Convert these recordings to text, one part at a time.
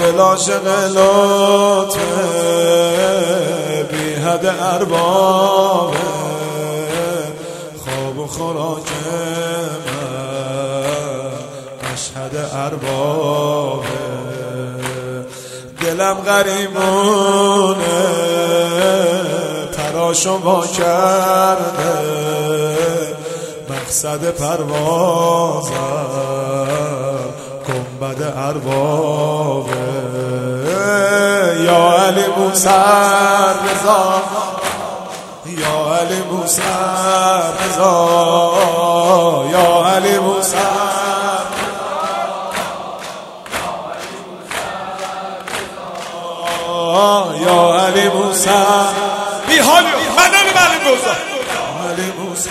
دل عاشق لطف بی حد اربابه، خواب و خوراک من مشهد اربابه. دلم غریمونه تراشو با کرده، مقصد پروازم گنبد اربابه. یا علی موسی رضا، یا علی موسی رضا، یا علی موسی، یا علی موسی بی حالی من نمی‌برم روزا. علی موسی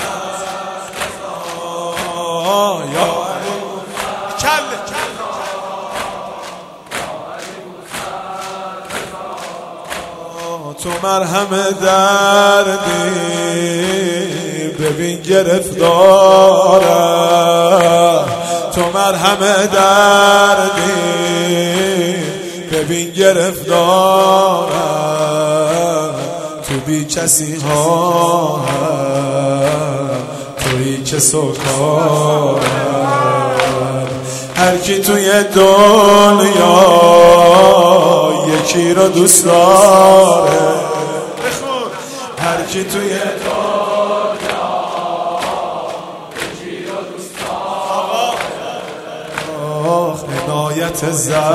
یا علی کله تو مرهم دردی ببین گرفتارم، تو مرهم دردی ببین گرفتارم. تو بی کسی ها تویی که سکارم. هر کی توی دنیا یکی رو دوست داره، هر کی توی دنیا یکی رو دوست داره. عنایت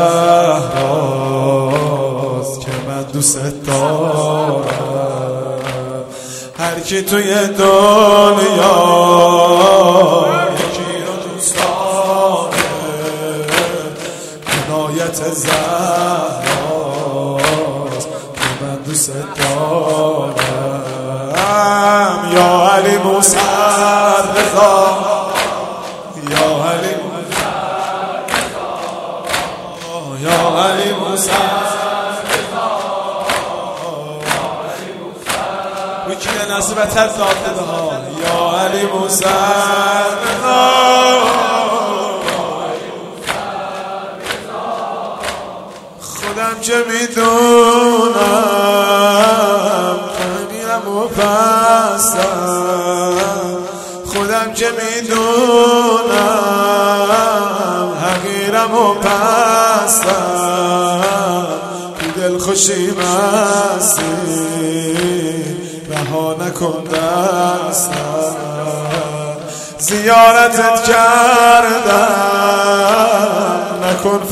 زهراست که من دوست دارم. هر کی توی دنیا یکی رو دوست داره، عنایت زهراست که من دوست دارم. یا علی موسی رضا، یا علی موسی رضا، یا علی موسی وکی نصیبت از داده ها. یا علی موسی رضا، خودم که میدونم فقیرم و پستم، خودم که میدونم حقیرم و پستم. تو دل خوشی مستی رها نکن دستم، زیارتت کردم نکن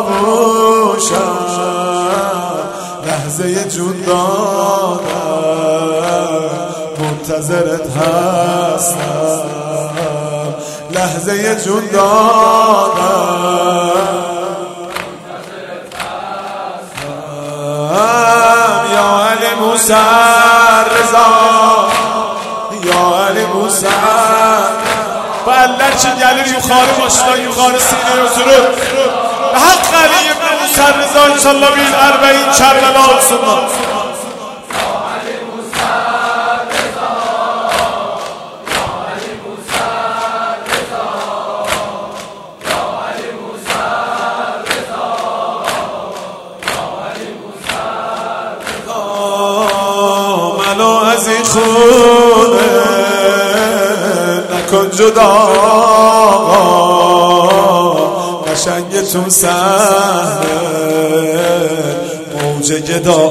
فراموشم. لحظه جون دادم منتظرت هستم، لحظه جون دادم منتظرت هستم. یا علی موسی رضا، یا علی موسی بلد چی گلی یوخاره باشتا یوخاره سینه و سرود به حق علی ابن موسی رضا انشالله بیل اربعین کربلا سنت. منو از این خونه نکن جدا، قشنگتون صحنه موج گدا.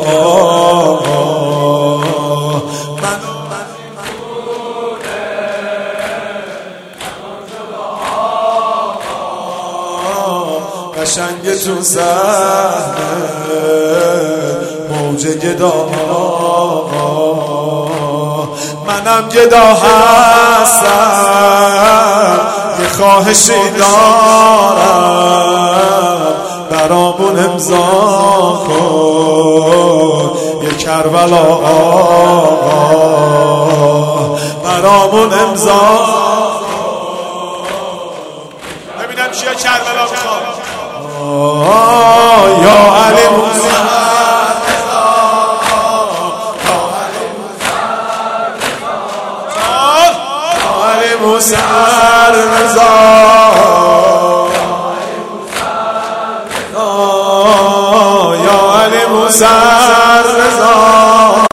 قشنگتون صحنه موج گدا. منم گدا هستم یه خواهشی دارم، برامون امضا کن یه کربلا آقا، برامون امضا کن ببینم چیه کربلا میخواد. یا علی موسی موسی رضا، مسر